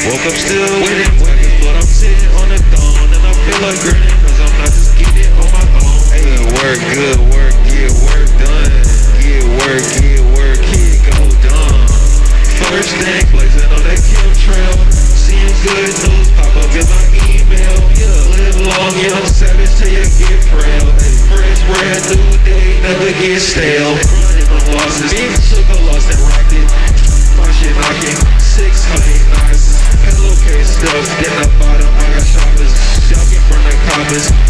Woke up still winning ways, but I'm sitting on the throne and I feel like grinning, cause I'm not just getting it on my own. Good work, get work done. Get work, kid, go dumb. First thing, blazing on that chemtrail. Seeing good news pop up in my email. Yeah, live long, young savage till you get frail. Fresh brand new day, never get stale. Running on losses, took a loss and rocked it. My shit knocking, 600 knots. Pillowcase stuff, in the bottom, I got shoppers. Jogging from the coppers.